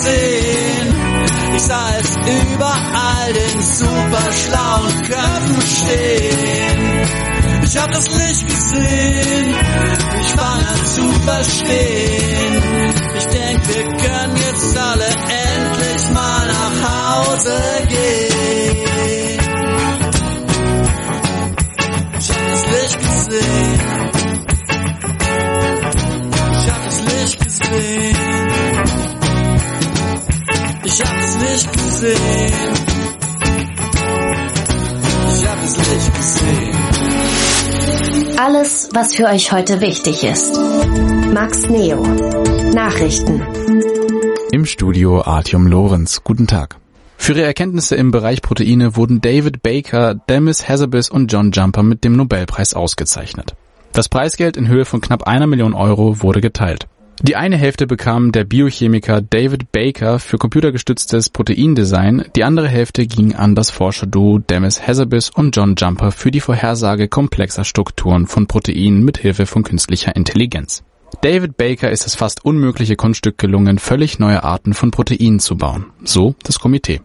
gesehen. Ich sah es überall, den super schlauen Köpfen stehen. Ich hab das Licht gesehen, ich fang an zu verstehen. Ich denk, wir können jetzt alle endlich mal nach Hause gehen. Ich hab das Licht gesehen. Ich hab das Licht gesehen. Ich hab das Licht gesehen. Ich hab das Licht gesehen. Alles, was für euch heute wichtig ist. Max Neo. Nachrichten. Im Studio Artyom Lorenz. Guten Tag. Für ihre Erkenntnisse im Bereich Proteine wurden David Baker, Demis Hassabis und John Jumper mit dem Nobelpreis ausgezeichnet. Das Preisgeld in Höhe von knapp 1 Million Euro wurde geteilt. Die eine Hälfte bekam der Biochemiker David Baker für computergestütztes Proteindesign, die andere Hälfte ging an das Forscherduo Demis Hassabis und John Jumper für die Vorhersage komplexer Strukturen von Proteinen mit Hilfe von künstlicher Intelligenz. David Baker ist es fast unmögliche Kunststück gelungen, völlig neue Arten von Proteinen zu bauen, so das Komitee.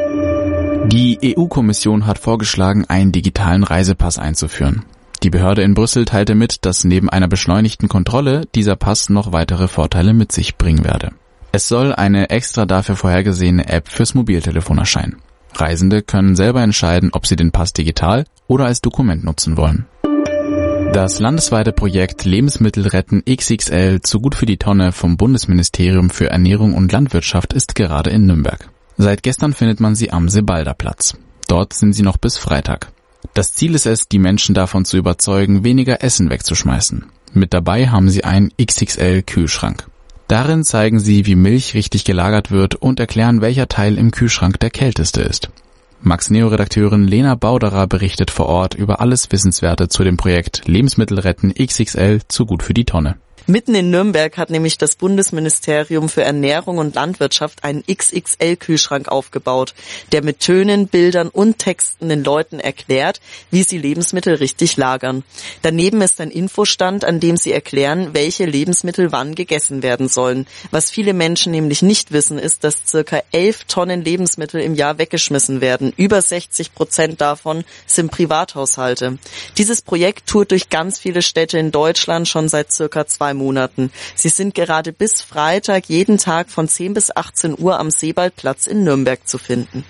Die EU-Kommission hat vorgeschlagen, einen digitalen Reisepass einzuführen. Die Behörde in Brüssel teilte mit, dass neben einer beschleunigten Kontrolle dieser Pass noch weitere Vorteile mit sich bringen werde. Es soll eine extra dafür vorhergesehene App fürs Mobiltelefon erscheinen. Reisende können selber entscheiden, ob sie den Pass digital oder als Dokument nutzen wollen. Das landesweite Projekt Lebensmittel retten XXL zu gut für die Tonne vom Bundesministerium für Ernährung und Landwirtschaft ist gerade in Nürnberg. Seit gestern findet man sie am Sebalder-Platz. Dort sind sie noch bis Freitag. Das Ziel ist es, die Menschen davon zu überzeugen, weniger Essen wegzuschmeißen. Mit dabei haben sie einen XXL-Kühlschrank. Darin zeigen sie, wie Milch richtig gelagert wird und erklären, welcher Teil im Kühlschrank der kälteste ist. Max Neo-Redakteurin Lena Bauderer berichtet vor Ort über alles Wissenswerte zu dem Projekt Lebensmittel retten XXL zu gut für die Tonne. Mitten in Nürnberg hat nämlich das Bundesministerium für Ernährung und Landwirtschaft einen XXL-Kühlschrank aufgebaut, der mit Tönen, Bildern und Texten den Leuten erklärt, wie sie Lebensmittel richtig lagern. Daneben ist ein Infostand, an dem sie erklären, welche Lebensmittel wann gegessen werden sollen. Was viele Menschen nämlich nicht wissen, ist, dass ca. 11 Tonnen Lebensmittel im Jahr weggeschmissen werden. Über 60% davon sind Privathaushalte. Dieses Projekt tourt durch ganz viele Städte in Deutschland schon seit ca. 2 Monaten. Sie sind gerade bis Freitag jeden Tag von 10 bis 18 Uhr am Sebaldplatz in Nürnberg zu finden.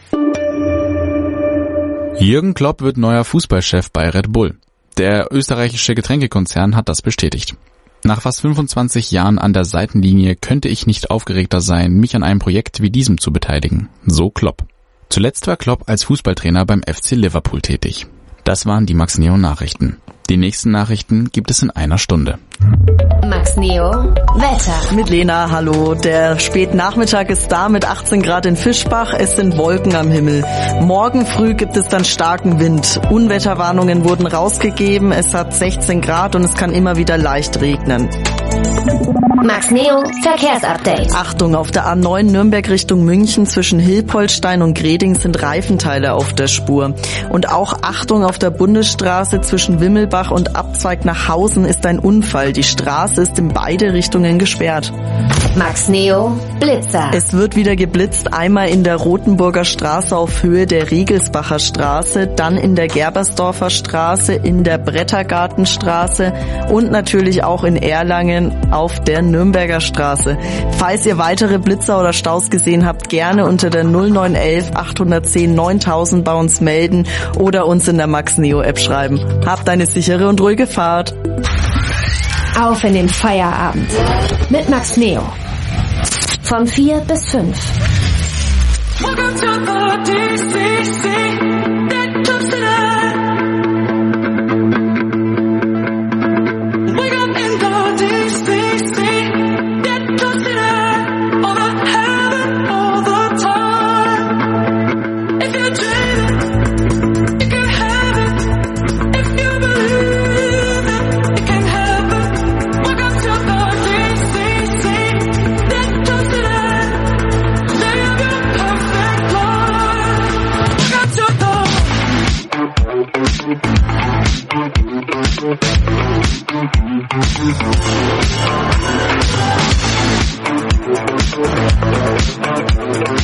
Jürgen Klopp wird neuer Fußballchef bei Red Bull. Der österreichische Getränkekonzern hat das bestätigt. Nach fast 25 Jahren an der Seitenlinie könnte ich nicht aufgeregter sein, mich an einem Projekt wie diesem zu beteiligen. So Klopp. Zuletzt war Klopp als Fußballtrainer beim FC Liverpool tätig. Das waren die Max Neo Nachrichten. Die nächsten Nachrichten gibt es in einer Stunde. Max Neo Wetter. Mit Lena, hallo. Der Spätnachmittag ist da mit 18 Grad in Fischbach. Es sind Wolken am Himmel. Morgen früh gibt es dann starken Wind. Unwetterwarnungen wurden rausgegeben. Es hat 16 Grad und es kann immer wieder leicht regnen. Max Neo Verkehrsupdate. Achtung, auf der A9 Nürnberg Richtung München zwischen Hilpoltstein und Greding sind Reifenteile auf der Spur. Und auch Achtung, auf der Bundesstraße zwischen Wimmelbach und Abzweig nach Hausen ist ein Unfall. Die Straße ist in beide Richtungen gesperrt. Max Neo Blitzer. Es wird wieder geblitzt, einmal in der Rotenburger Straße auf Höhe der Riegelsbacher Straße, dann in der Gerbersdorfer Straße, in der Brettergartenstraße und natürlich auch in Erlangen auf der Nürnberger Straße. Falls ihr weitere Blitzer oder Staus gesehen habt, gerne unter der 0911 810 9000 bei uns melden oder uns in der Max Neo App schreiben. Habt eine sichere und ruhige Fahrt. Auf in den Feierabend mit Max Neo. Von 4 bis 5.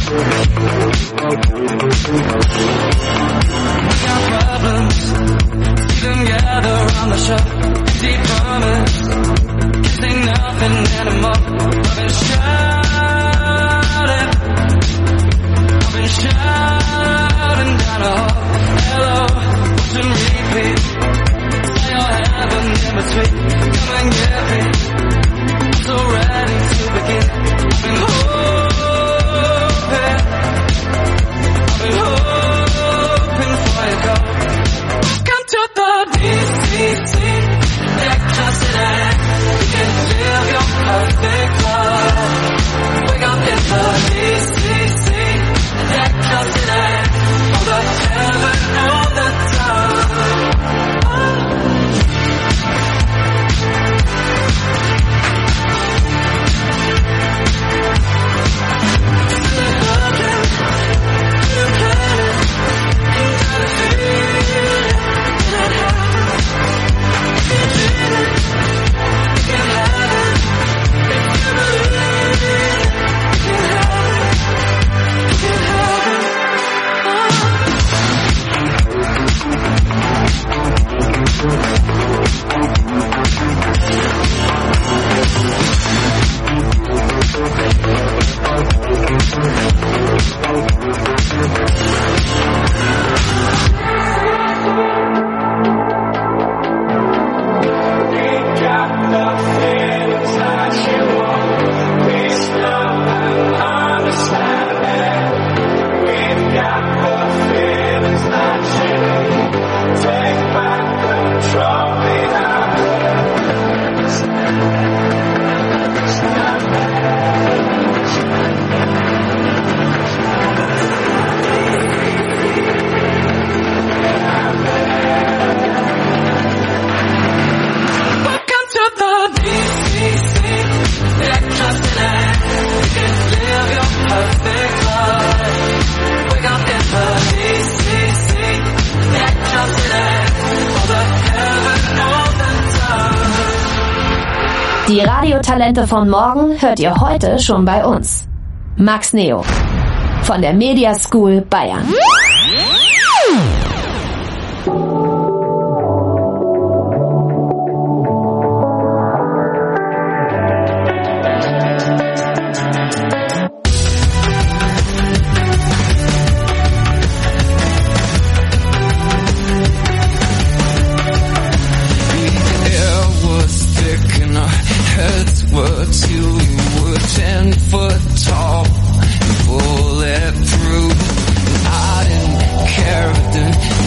Die Radiotalente von morgen hört ihr heute schon bei uns. Max Neo von der Media School Bayern. Bulletproof. I didn't care if the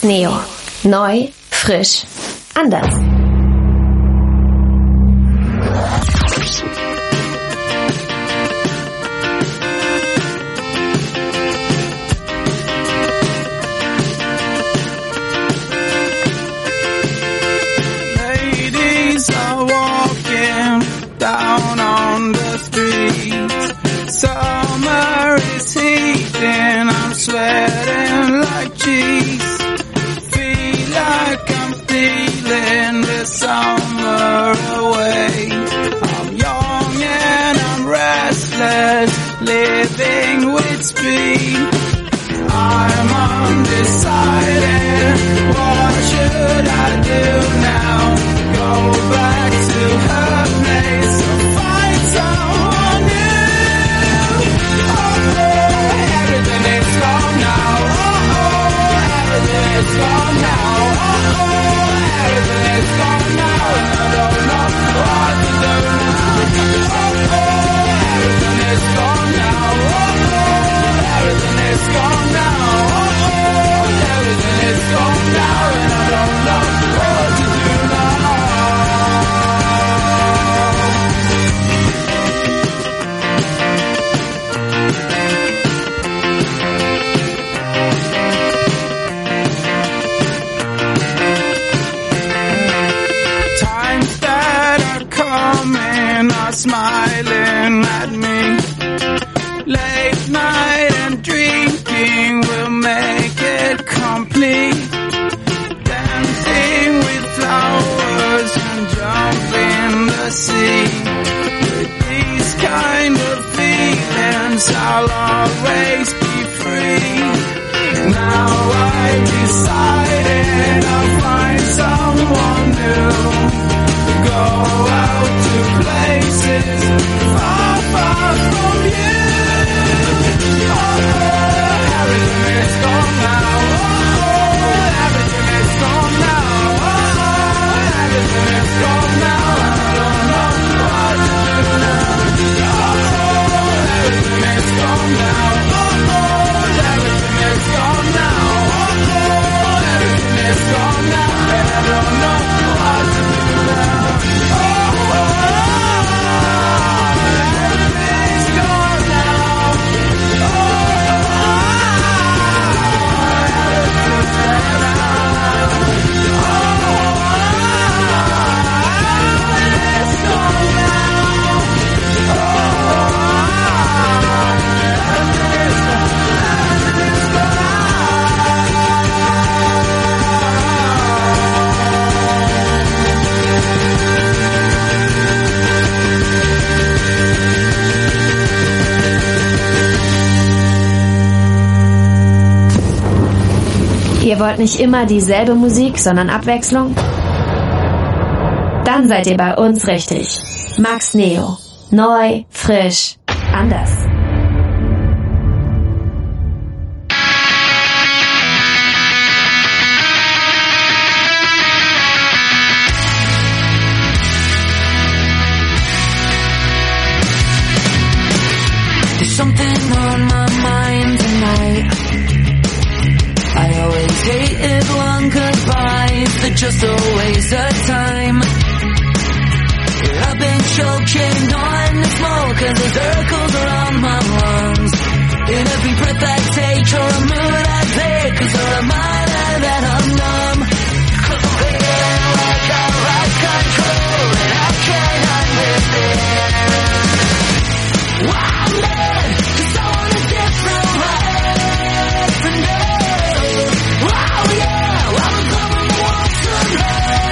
Neo. Neu, frisch, anders. Ladies are walking down on the streets. Summer is heating, I'm sweating like cheese. Feel like I'm stealing the summer away. I'm young and I'm restless, living with speed. I'm undecided, what should I do now? Go back to her place or find someone new. Oh, everything is gone now. Oh, everything is gone now. Oh, everything is gone now. And I don't know what to do now. Oh, everything is gone now. Oh, everything is gone now. Oh, everything is gone now. And I don't know what to do now. Times that are coming are smiling at me. Late night and drinking will make it complete. Dancing with flowers and jump in the sea. With these kind of feelings I'll always be free. Now I've decided I'll find someone new. Go out to places far, far from you. Oh, everything is gone now. Oh, everything is gone now. Oh, everything is gone now. I don't know what to do now. Oh, everything is gone now. Oh, everything is gone now. Oh, everything is gone now. And I don't know what to do now. Ihr wollt nicht immer dieselbe Musik, sondern Abwechslung? Dann seid ihr bei uns richtig. Max Neo. Neu, frisch, anders. There's something on my mind tonight. I always hated long goodbyes, they're just a waste of time. I've been choking on the smoke as the circles around my lungs. In every breath I take or a mood I take, 'cause a reminder that I'm numb. 'Cause I'm feeling like I lost control and I can't understand. Wow, man, 'cause I want a different life and wow, yeah, I was over the wall tonight.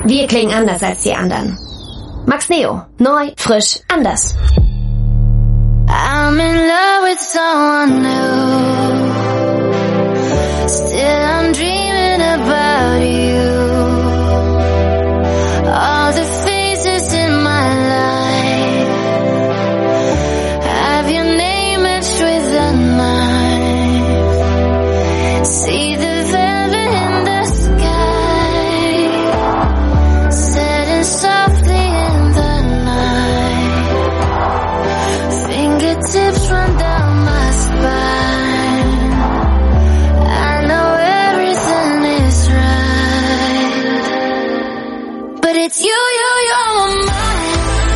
Wir klingen anders als die anderen. Max Neo. Neu, frisch, anders. I'm in love with someone new. Still I'm dreaming about you. All the faces in my life have your name etched with a knife. See the velvet in the sky, setting softly in the night. Fingertips run down my spine. I know everything is right, but it's you, you're my mind.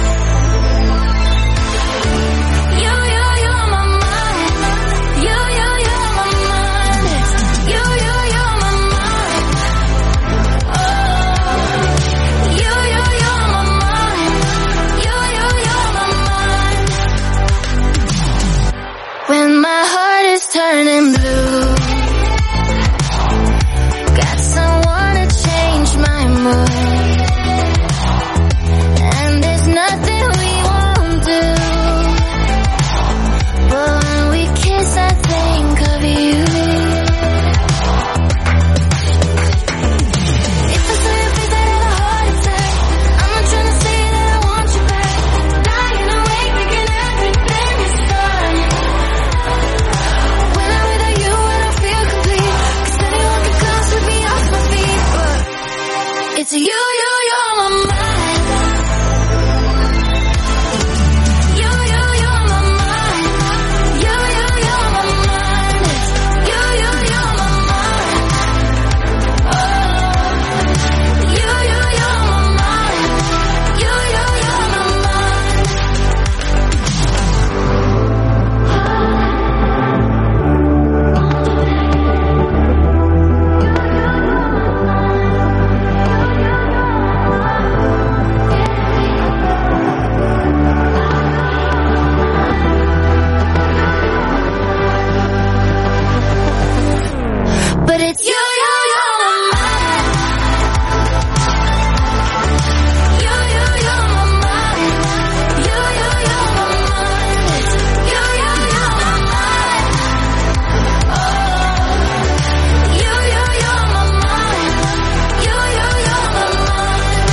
You, you're my mind. You, you're my mind. You, you're my mind. Oh, you, you're my mind. You, you're my mind. When my heart is turning blue, got someone to change my mood. And there's nothing we won't do. But when we kiss, I think of you. If I say a face, I'd have a heart attack. I'm not trying to say that I want you back. Lying awake, thinking everything is fine. When I'm with you, I don't feel complete. 'Cause anyone can come sweep me off my feet. But it's you, you're my mind. You, you're my mind. You, you're my mind. You, you're my mind. Oh, you, you're my mind. You, you're my mind. But it's you, you're my mind. You, you're my mind. You, you're my mind. You, you're my mind. Oh, you, you're my mind. You, you're my mind.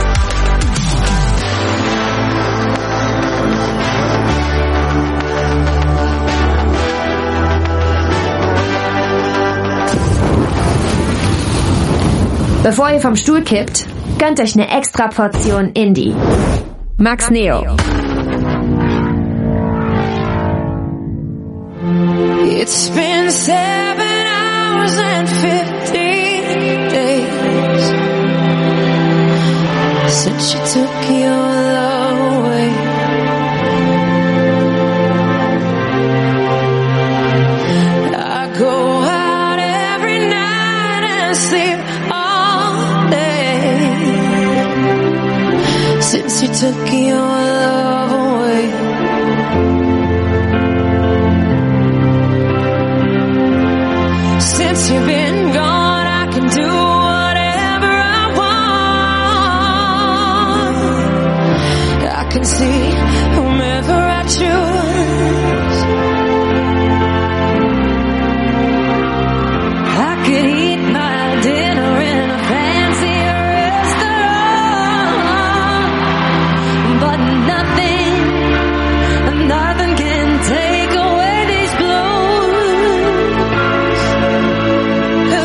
Bevor ihr vom Stuhl kippt, gönnt euch eine extra Portion Indie. Max Neo. It's been 7 hours and 15 days since you took your love away. I go out every night and sleep all day since you took your love away. Since you've been gone, I can do whatever I want. I can see whomever I choose. I could eat my dinner in a fancy restaurant, but nothing can take away these blues.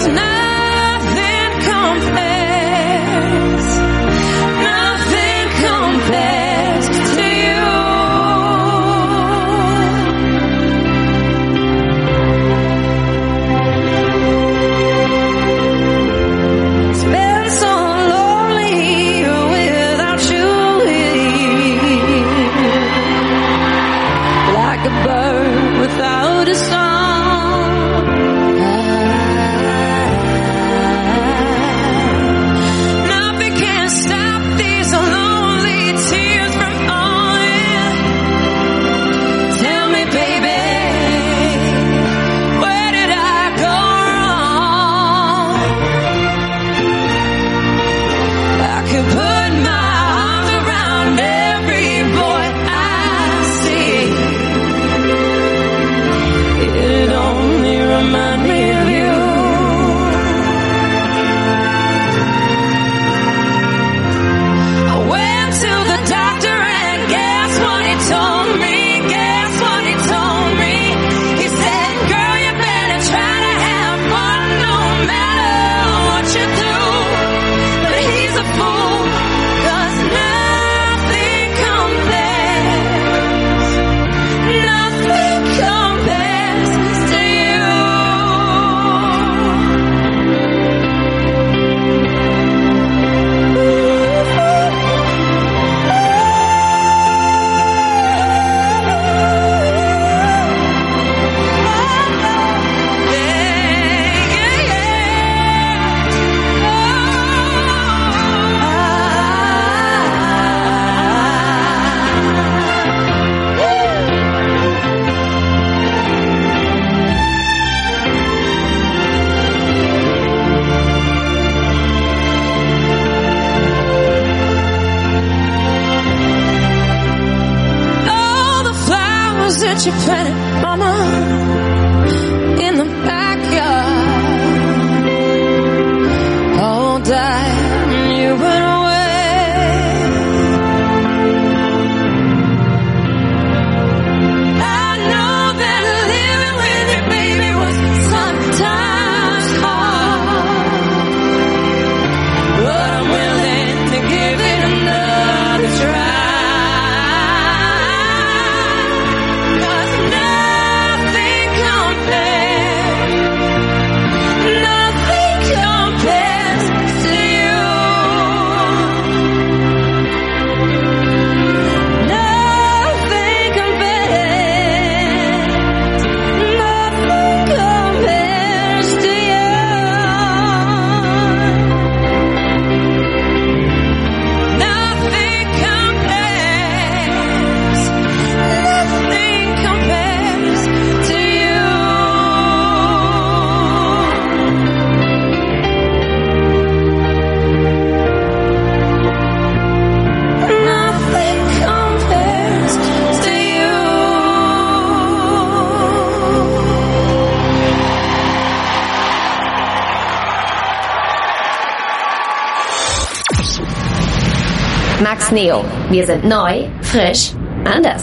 Max Neo. Wir sind neu, frisch, anders.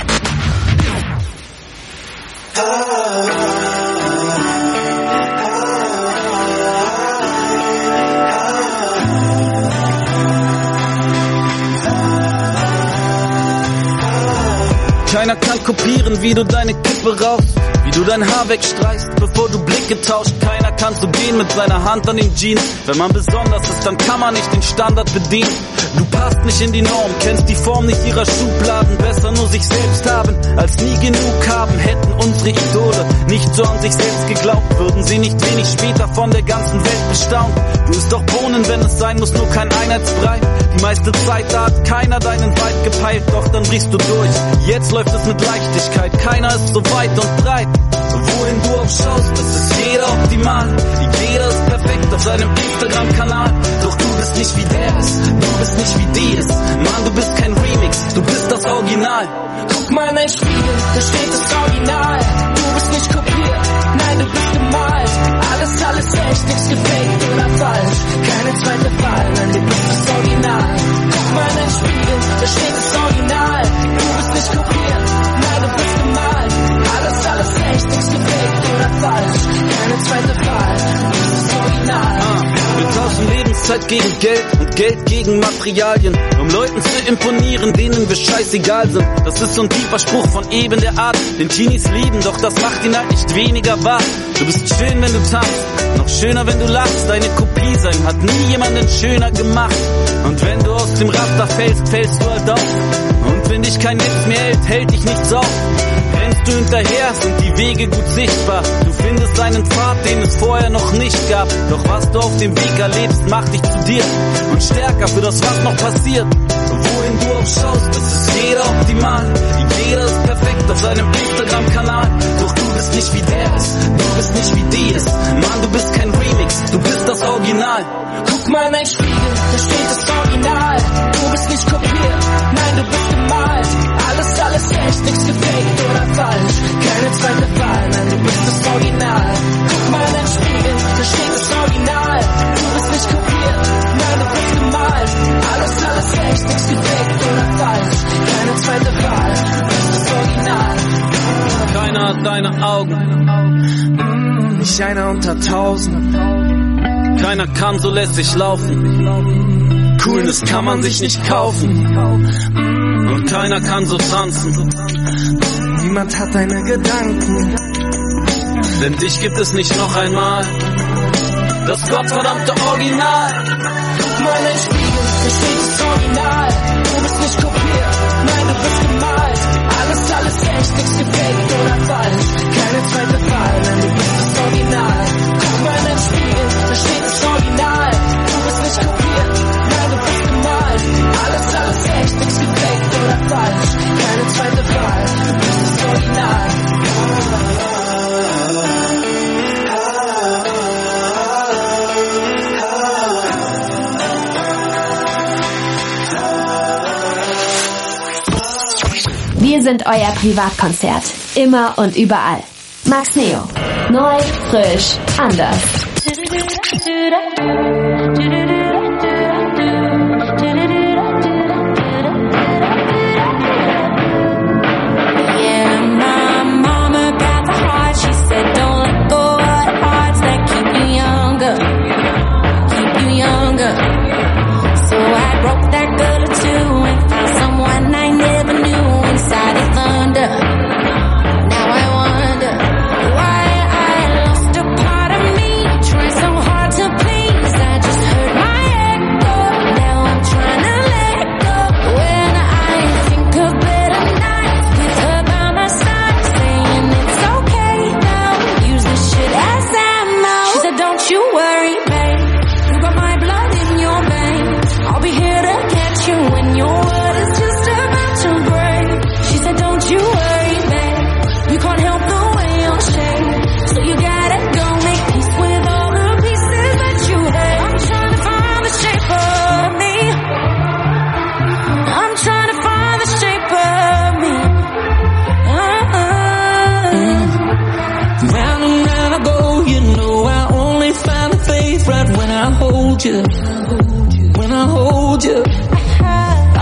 Keiner kann kopieren, wie du deine Kippe rauchst, wie du dein Haar wegstreichst, bevor du Blicke tauscht. Keiner kann so gehen mit seiner Hand an den Jeans. Wenn man besonders ist, dann kann man nicht den Standard bedienen. Du passt nicht in die Norm, kennst die Form nicht ihrer Schubladen. Besser nur sich selbst haben, als nie genug haben. Hätten unsere Idole nicht so an sich selbst geglaubt, würden sie nicht wenig später von der ganzen Welt bestaunt. Du isst doch Bohnen, wenn es sein muss, nur kein Einheitsbrei. Die meiste Zeit, da hat keiner deinen Vibe gepeilt, doch dann brichst du durch. Jetzt läuft es mit Leichtigkeit, keiner ist so weit und breit. Wohin du auch schaust, das ist jeder optimal. Jeder ist perfekt auf seinem Instagram-Kanal. Doch du bist nicht wie der ist, du bist nicht wie die ist. Mann, du bist kein Remix, du bist das Original. Guck mal in dein Spiegel, da steht das Original. Du bist nicht kopiert, nein, du bist gemalt. Alles echt, nichts gefaked oder falsch. Keine zweite Wahl, nein, du bist das Original. Guck mal in dein Spiegel, da steht das Original. Du bist nicht kopiert, nein, du bist gemalt. Alles echt, nichts gefaked oder falsch. Keine zweite Wahl, du bist das Original. Wir tauschen Lebenszeit gegen Geld und Geld gegen Materialien, um Leuten zu imponieren, denen wir scheißegal sind. Das ist so ein tiefer Spruch von eben der Art, den Teenies lieben, doch das macht ihn halt nicht weniger wahr. Du bist schön, wenn du tanzt, noch schöner, wenn du lachst. Deine Kopie sein hat nie jemanden schöner gemacht. Und wenn du aus dem Raster fällst, fällst du halt auf. Und wenn dich kein Netz mehr hält, hält dich nichts auf. Rennst du hinterher, sind die Wege gut sichtbar. Du findest einen Pfad, den es vorher noch nicht gab. Doch was du auf dem Weg erlebst, macht dich zu dir und stärker für das, was noch passiert. Wohin du auch schaust, es ist jeder optimal. Jeder ist perfekt auf seinem Instagram-Kanal. Doch du bist nicht wie der ist, du bist nicht wie die ist. Mann, du bist kein Remix, du bist das Original. Guck mal in dein Spiegel, da steht das Original. Du bist nicht kopiert, nein, du bist gemalt. Alles echt, nichts gefaked oder falsch. Keine zweite Wahl, nein, du bist das Original. Guck mal in dein Spiegel, da steht das Original. Du bist nicht kopiert, nein, du bist gemalt. Alles echt, nichts gefaked oder falsch. Keine zweite Wahl, du bist das Original. Keiner hat deine Augen, Nicht einer unter tausend. keiner kann so lässig laufen. Coolness kann man sich nicht kaufen. Und keiner kann so tanzen. Niemand hat deine Gedanken. Denn dich gibt es nicht noch einmal. Das gottverdammte Original. Guck mal in dein Spiegel, da steht das Original. Du bist nicht kopiert, nein, du bist gemalt. Alles echt, nichts gefaked oder falsch. Keine zweite Wahl, nein, du bist das Original. Guck mal in dein Spiegel, da steht das Original. Du bist nicht kopiert, nein, du bist gemalt. Alles echt, nichts gefaked oder falsch. Keine zweite Wahl, du bist das Original. Wir sind euer Privatkonzert. Immer und überall. Max Neo. Neu, frisch, anders. Yeah, my mama got the heart. She said, don't let go of the hearts that keep you younger. Keep you younger. So I broke that girl or two and found someone I never knew inside the thunder. Now I wonder why I lost a part of me. Trying so hard to please, I just heard my echo. Now I'm trying to let go. When I think of better nights with her by my side, saying it's okay now, use this shit as ammo. She said, don't you worry, babe, you got my blood in your veins. I'll be here to catch you when your world is just about to break. She said, don't you worry, babe, you can't help the way you're shaped. So you gotta go make peace with all the pieces that you hate. I'm trying to find the shape of me. I'm trying to find the shape of me. Round and round I go, you know I only find the faith right when I hold you. When I hold you.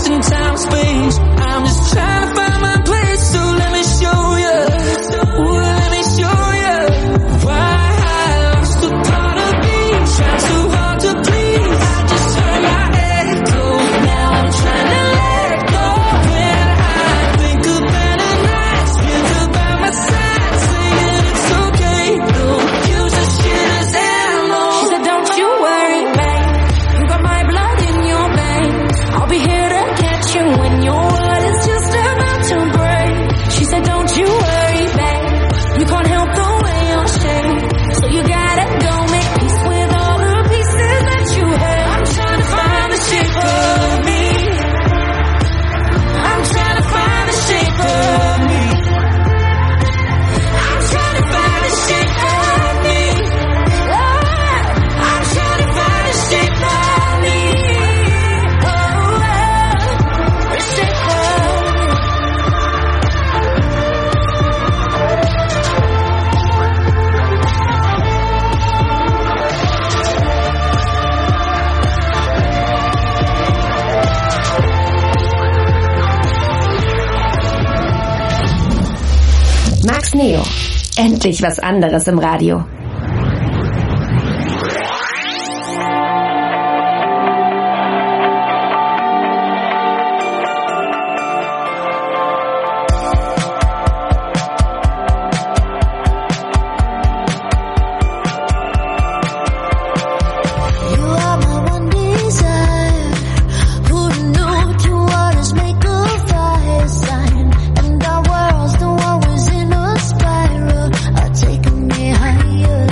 lost in time, space. I'm just trying to find my place, so let me show you. Ooh, let me show you why I lost a part of me. Trying so hard to please, I just turn my head cold. Now I'm trying to let go. When I think of better nights, spent by my side, saying it's okay though. Use the shit as ammo. She said, don't you worry, babe. You got my blood in your veins. I'll be here to catch you when your world is just about to break. She said, don't you worry, babe. You can't help the way you're shaped. So you gotta go make peace with all the pieces that you have. I'm trying to find the shape of me. I'm trying to find the shape of me. I'm trying to find the shape of me. Oh, I'm trying to find the shape of me. Oh, the shape of me. Max Neo. Endlich was anderes im Radio. You are my one desire. Who knew two waters make a fire sign? And our worlds don't always in a spiral are taking me higher.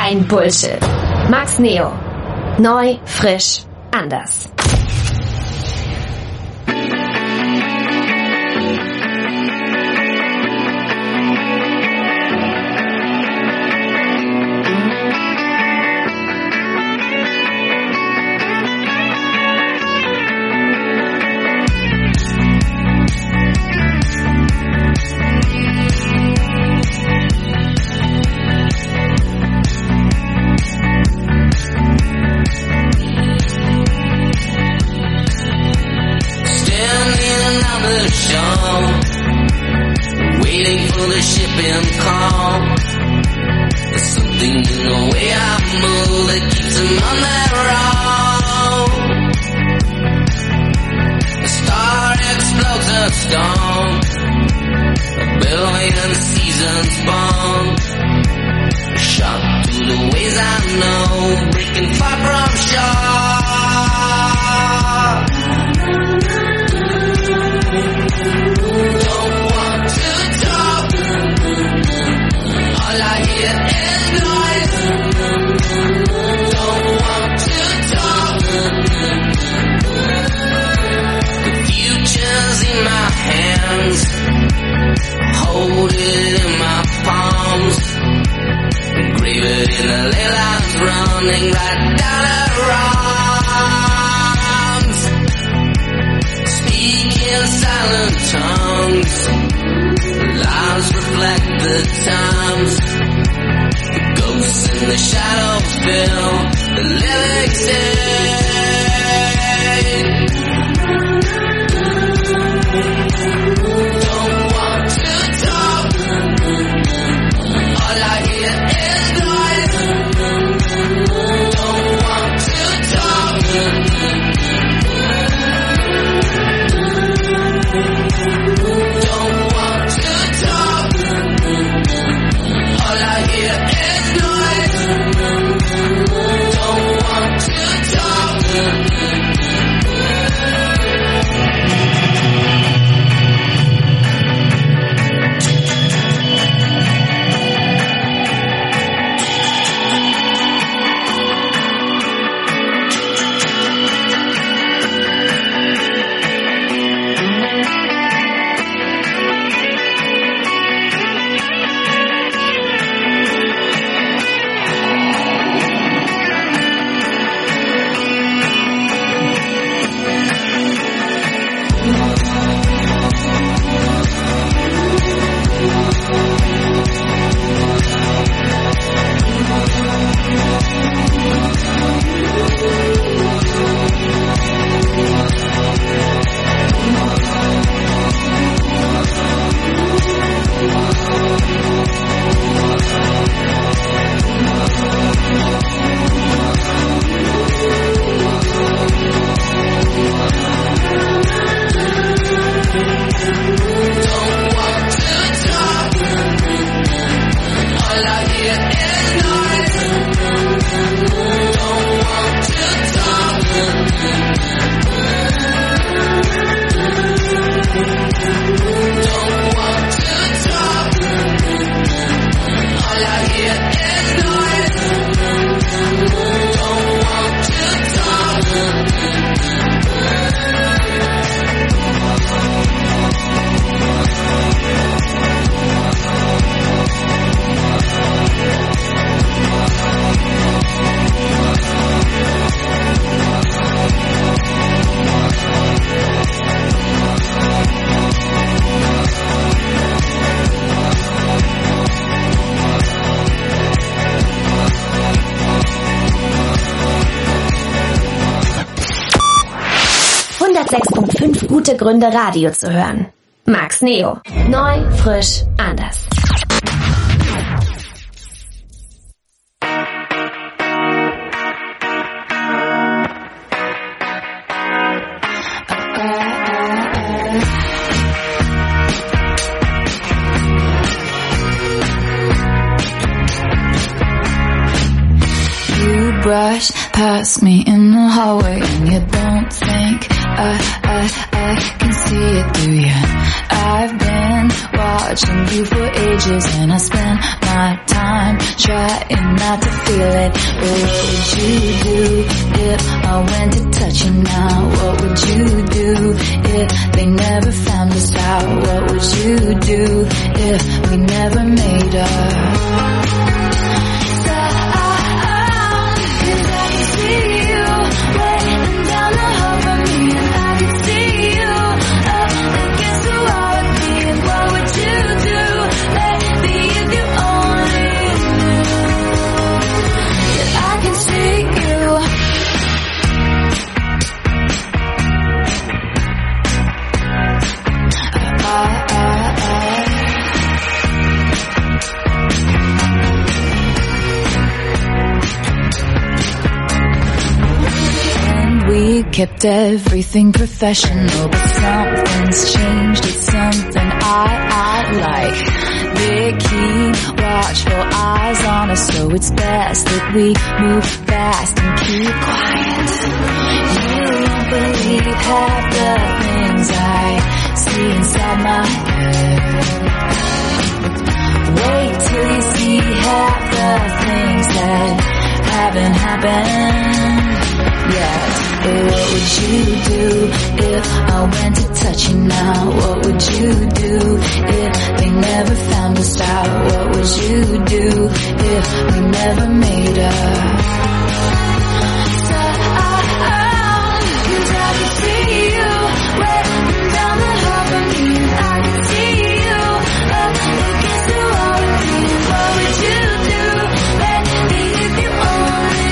Kein Bullshit. Max Neo. Neu, frisch, anders. Waiting for the shipping call. There's something in the way I move that keeps them on that road. The star explodes a stone. A billion seasons born. Shot through the ways I know, breaking far from shore. Don't want to talk. All I hear is noise. Don't want to talk. The future's in my hands. Hold it in my palms. Engrave it in the ley lines running right down the wrongs. Speak in silent tongues. Lives reflect the times. The ghosts in the shadows fill the living state. Don't want to talk. All I hear is noise. Don't want to talk. Don't want to talk. All I hear is noise. Don't want to talk. Gute Gründe, Radio zu hören. Max Neo. Neu, frisch, anders. You brush past me in the hallway and you don't think I can see it through you. I've been watching you for ages, and I spend my time trying not to feel it. But what would you do if I went to touch you now? What would you do if they never found us out? What would you do if we never made up? Cause I can see you waiting down the hall from me, and I can see you up against the wall with me. And what would you do, baby, if you only knew that I can see you? We kept everything professional, but something's changed. It's something I like. They keep watchful eyes on us, so it's best that we move fast and keep quiet. You won't believe half the things I see inside my head. Wait till you see half the things that haven't happened yet. But what would you do if I went to touch you now? What would you do if they never found us out? What would you do if we never made up? So cause I can see you waiting down the hall from me, and I can see you up against the wall with me. What would you do, baby, if you only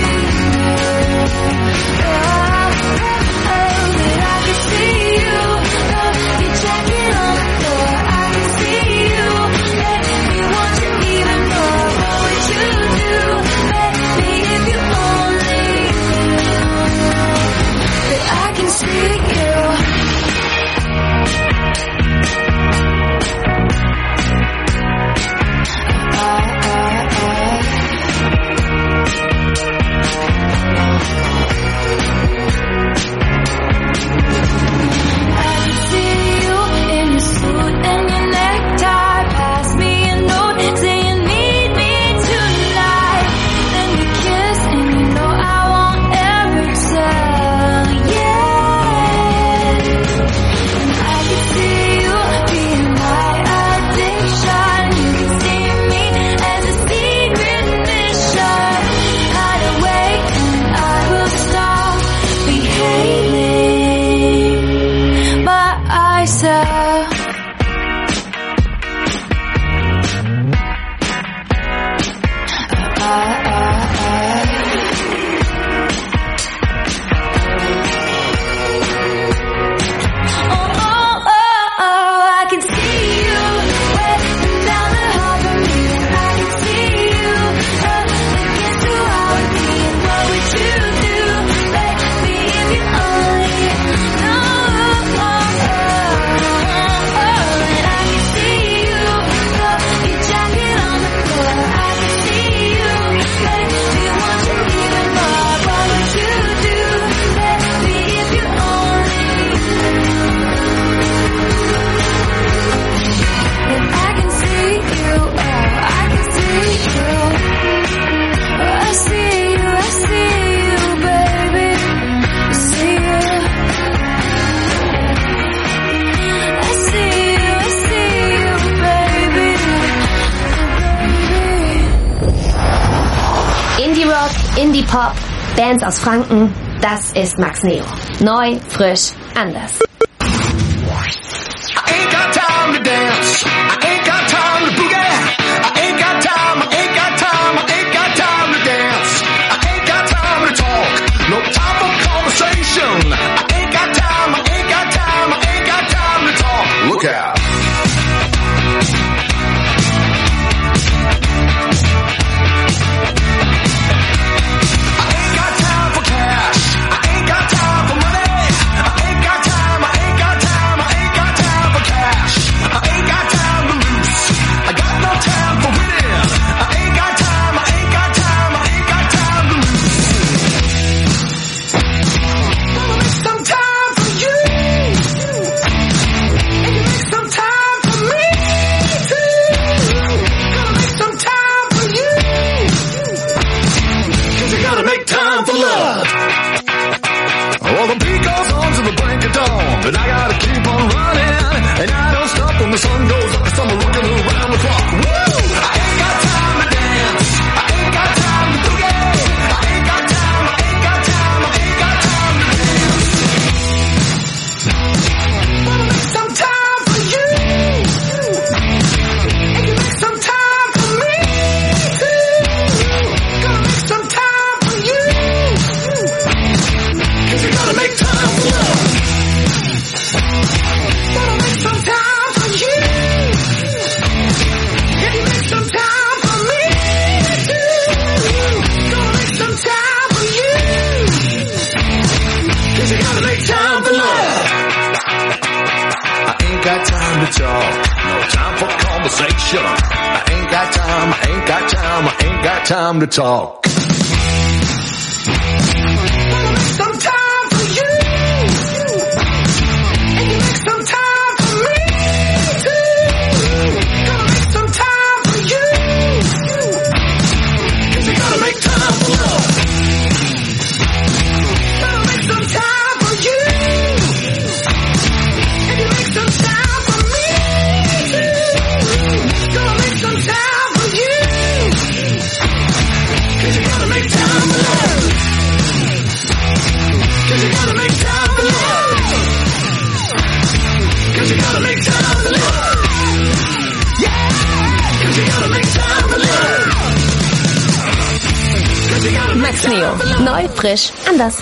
Indie-Pop, Bands aus Franken, das ist Max Neo. Neu, frisch, anders. I ain't got time to dance. I ain't got time to boogie. I ain't got time. I ain't got time. I ain't got time to dance. I ain't got time to talk. No time for conversation. I ain't got time. I ain't got time. I ain't got time to talk. Look out. I time for love. Well, the beat goes on to the break of dawn, but I gotta keep on running, and I don't stop when the sun goes up, 'cause I'm working around the clock. Woo! I ain't got time to dance. I ain't got time to boogie. I ain't got time. I ain't got time. I ain't got time to dance. Wanna make some time for you, and you make some time for me too. Gonna make some time for you, 'cause you gotta make time for love. Wanna make some time for you, and you make some time for me too. Gonna make some time for you, 'cause you gotta make time for love. I ain't got time to talk, no time for conversation. I ain't got time, I ain't got time, I ain't got time to talk. Wanna make some time for you, and you make some time for me too. Gonna make some time for you, 'cause you gotta make time for love. Gonna make some time for you, and you make some time for me too. Gonna make some time for you, 'cause you gotta make time for love. 'Cause you gotta make time for love. 'Cause you gotta make time for love. Yeah. 'Cause you gotta make time for love. 'Cause you gotta make Max Neo. time for love. Neu, frisch, anders.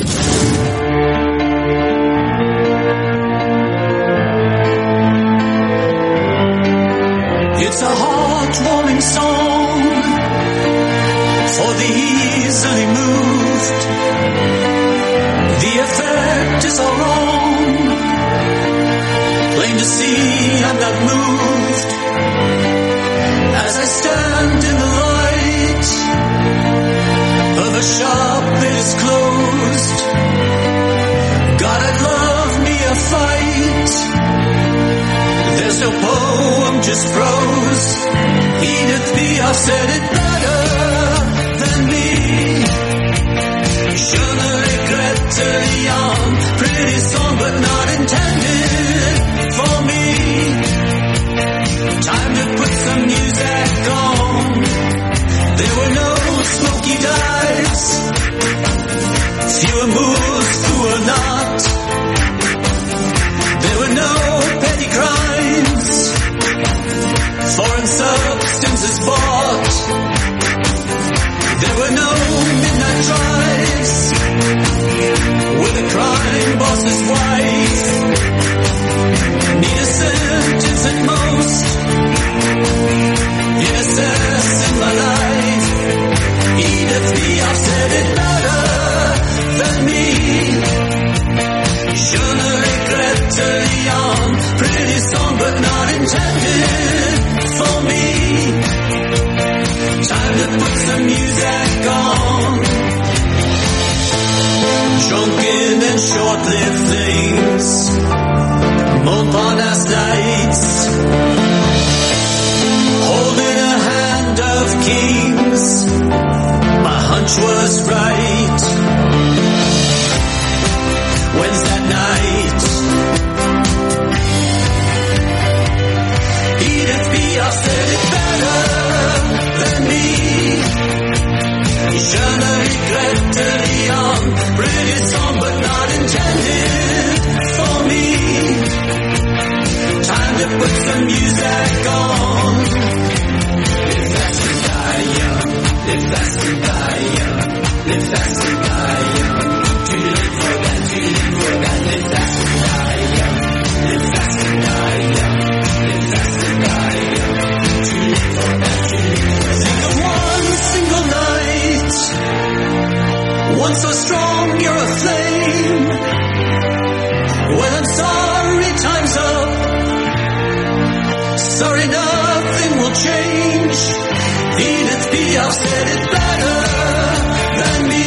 It's a heartwarming song for the easily moved. The effect is all wrong. Plain to see I'm not moved as I stand in the light of a shop that is closed. God, I'd love me a fight. There's no poem, just prose. Edith Piaf said it better than me. Je ne regrette rien. Pretty song, but not intended for me. Time to put some music on. There were no smoky dives. Fewer moves, fewer not. There were no petty crimes. Foreign substances bought. There were no midnight drives with a crime boss's wife. Need a sentence at most. Innocence in my life. Edith Piaf said it better than me. Je ne regrette rien. Pretty song, but not intended for me. Time to put some music on. Drunken and short-lived things. Montparnasse nights. Holding a hand of kings. My hunch was right. When's that night? Edith Piaf said it better than me. Je ne regrette rien. Pretty song, but not intended for me. Time to put some music on. Live fast and die young. Live fast and die young. Live fast and die young. Too late for that. Too late for that. Live fast and die young. Live fast and die young. Live fast and die young. Too late for that. Too late for that. Think of one single night. One so strong you're a flame. Well, I'm sorry, time's up. Sorry, nothing will change. Edith Piaf said it better than me.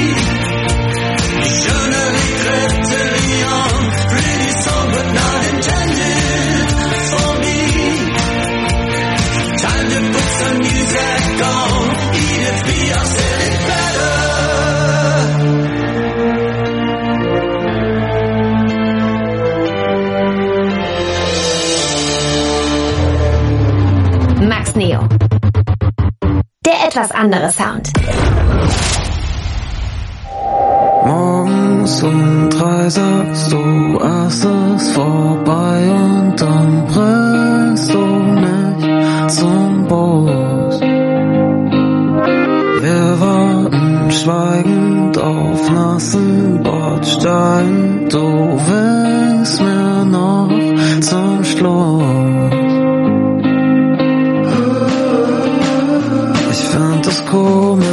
Je ne regrette rien. Pretty song, but not intended for me. Time to put some music on. Edith Piaf said it better etwas andere Sound. Morgens um 3 sagst du, es ist vorbei und dann bringst du mich zum Bus. Wir warten schweigend auf nassen Bordstein, du winkst mir noch zum Schluss. Ich find das komisch,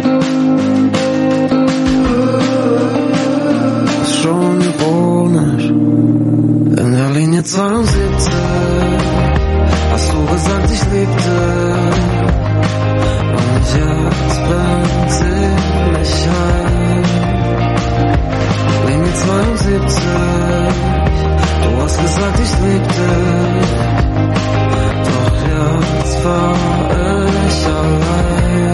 schon ironisch. In der Linie 72 hast du gesagt, ich lieb dich. Und jetzt bringt sie mich heim. Linie 72, du hast gesagt, ich lieb dich. Doch jetzt war ich allein.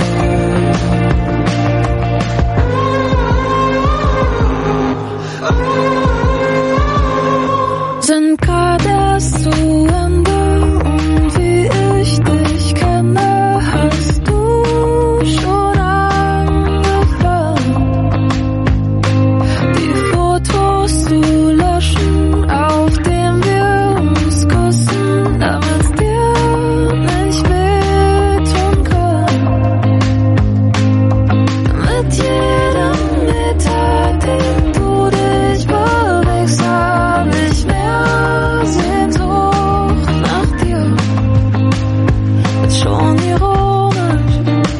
Sind grad erst zu Ende und wie ich dich kenne, hast du schon angefangen, die Fotos zu löschen, auf denen wir uns küssen, damit's dir nicht wehtun kann. Mit jedem Meter, den du dich bewegst, hab ich mehr Sehnsucht nach dir. Ist schon ironisch.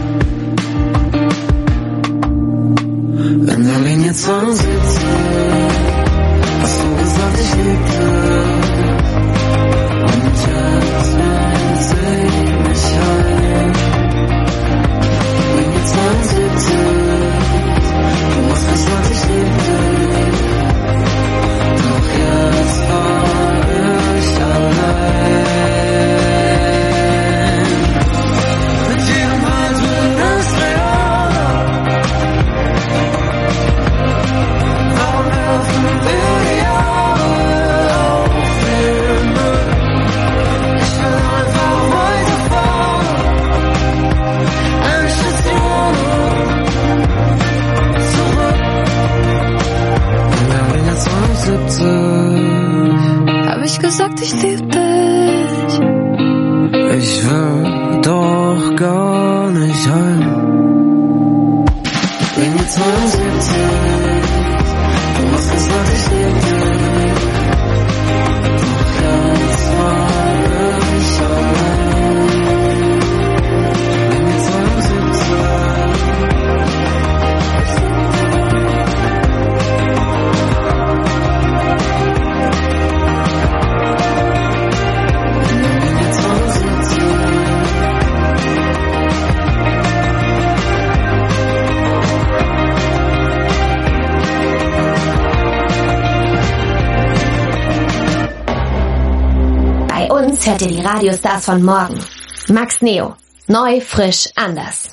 In der Linie 72 hast du gesagt, ich lieb dich. Und jetzt bringt sie mich heim. Linie 72, du hast gesagt, ich lieb dich. Doch jetzt war ich allein. Mit jedem Halt wird es realer. Warum öffnen wir die Augen auf den Müll? Ich will einfach weiterfahren. Endstation zurück. In der Linie 72 Hab ich gesagt, ich lieb dich. ich will doch gar nicht heim. Linie 72, du hast gesagt, ich lieb dich. Doch jetzt war ich allein. Linie 72. Linie 72. Bei uns hört ihr die Radiostars von morgen. Max Neo. Neu, frisch, anders.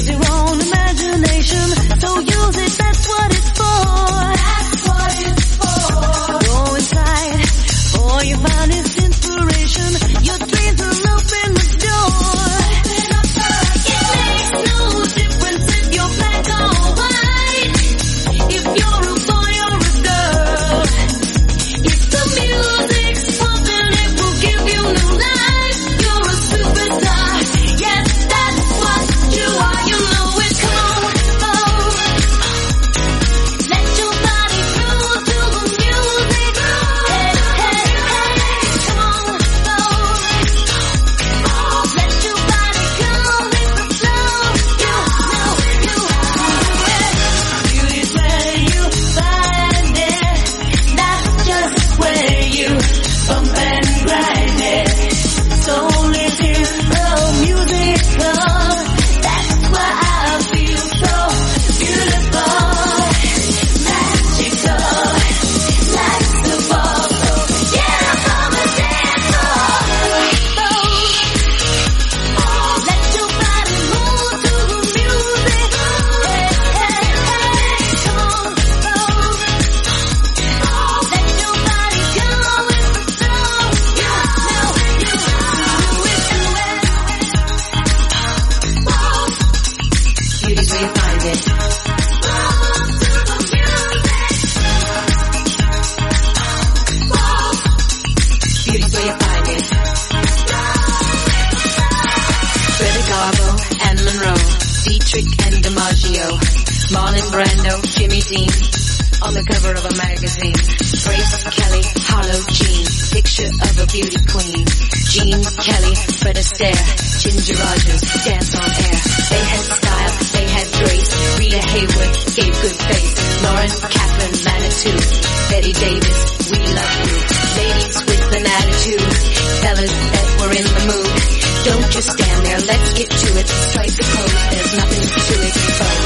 Use your own imagination, so use it, that's what it's for. That's what it's for. Go inside, for you find its inspiration. Your dreams will open the door. It makes no difference if you're black or white, if you're a boy or a girl. If the music's pumping, it will give you new life. You're a superstar. Yes, that's what you are. You know it. Come on, let your body groove to the music. Hey, hey, hey, come on, let your body go with the flow. You know you are. Beauty's where you find it, not just where you bump and grind it. Soul is in the musical. That's why I feel so beautiful, magical, like the ball. So get up on the dance floor. Let your body move to the music. Hey, hey, hey, come on, let your body go with the flow. You know you do it. Beauty's where you find it. Beauty's where you find it. Greta Garbo and Monroe, Dietrich and DiMaggio, Marlon Brando, Jimmy Dean, on the cover of a magazine. Grace Kelly, Harlow Jean, picture of a beauty queen. Jean Kelly, Fred Astaire, Ginger Rogers, dance on air. They had style, they had grace. Rita Hayworth gave good face. Lauren Catherine Manitou, Betty Davis, we love you. Ladies with an attitude, fellas that were in the mood. Don't just stand there, let's get to it. Strike the pose, there's nothing to it.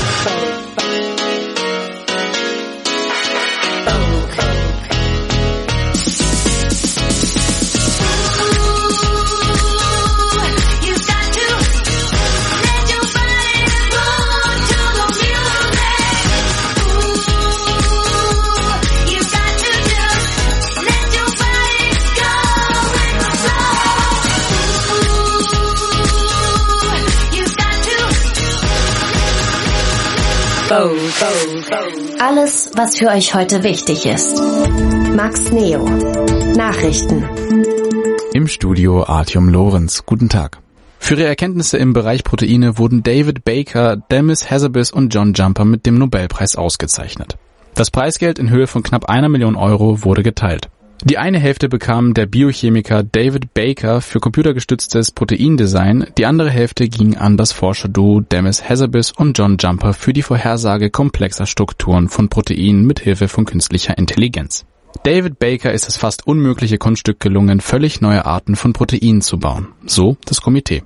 You got to let your body move to the music. You got to just let your body go with the flow. You got to. Alles, was für euch heute wichtig ist. Max Neo. Nachrichten. Im Studio Artyom Lorenz. Guten Tag. Für ihre Erkenntnisse im Bereich Proteine wurden David Baker, Demis Hassabis und John Jumper mit dem Nobelpreis ausgezeichnet. Das Preisgeld in Höhe von knapp 1 Million Euro wurde geteilt. Die eine Hälfte bekam der Biochemiker David Baker für computergestütztes Proteindesign, die andere Hälfte ging an das Forscherduo Demis Hassabis und John Jumper für die Vorhersage komplexer Strukturen von Proteinen mit Hilfe von künstlicher Intelligenz. David Baker ist es fast unmögliche Kunststück gelungen, völlig neue Arten von Proteinen zu bauen. So das Komitee.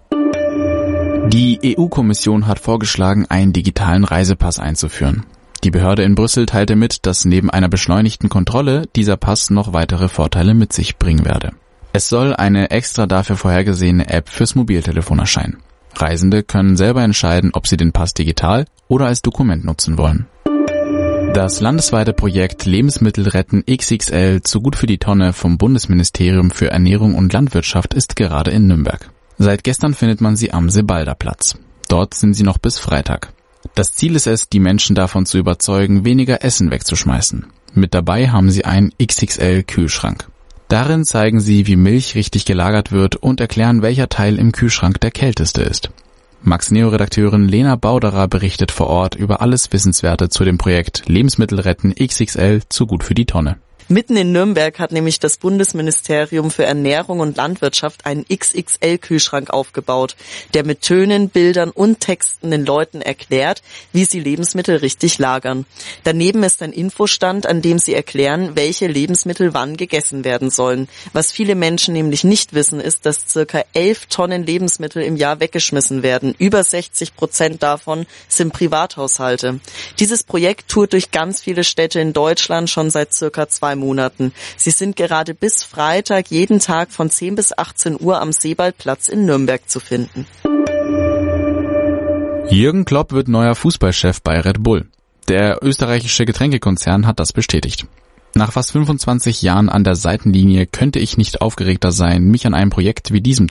Die EU-Kommission hat vorgeschlagen, einen digitalen Reisepass einzuführen. Die Behörde in Brüssel teilte mit, dass neben einer beschleunigten Kontrolle dieser Pass noch weitere Vorteile mit sich bringen werde. Es soll eine extra dafür vorhergesehene App fürs Mobiltelefon erscheinen. Reisende können selber entscheiden, ob sie den Pass digital oder als Dokument nutzen wollen. Das landesweite Projekt Lebensmittel retten XXL zu gut für die Tonne vom Bundesministerium für Ernährung und Landwirtschaft ist gerade in Nürnberg. Seit gestern findet man sie am Sebalder-Platz. Dort sind sie noch bis Freitag. Das Ziel ist es, die Menschen davon zu überzeugen, weniger Essen wegzuschmeißen. Mit dabei haben sie einen XXL-Kühlschrank. Darin zeigen sie, wie Milch richtig gelagert wird und erklären, welcher Teil im Kühlschrank der kälteste ist. Max Neo-Redakteurin Lena Bauderer berichtet vor Ort über alles Wissenswerte zu dem Projekt Lebensmittel retten XXL zu gut für die Tonne. Mitten in Nürnberg hat nämlich das Bundesministerium für Ernährung und Landwirtschaft einen XXL-Kühlschrank aufgebaut, der mit Tönen, Bildern und Texten den Leuten erklärt, wie sie Lebensmittel richtig lagern. Daneben ist ein Infostand, an dem sie erklären, welche Lebensmittel wann gegessen werden sollen. Was viele Menschen nämlich nicht wissen, ist, dass ca. 11 Tonnen Lebensmittel im Jahr weggeschmissen werden. Über 60% davon sind Privathaushalte. Dieses Projekt tourt durch ganz viele Städte in Deutschland schon seit ca. 2 Monaten. Sie sind gerade bis Freitag jeden Tag von 10 bis 18 Uhr am Seballdplatz in Nürnberg zu finden. Jürgen Klopp wird neuer Fußballchef bei Red Bull. Der österreichische Getränkekonzern hat das bestätigt. Nach fast 25 Jahren an der Seitenlinie könnte ich nicht aufgeregter sein, mich an einem Projekt wie diesem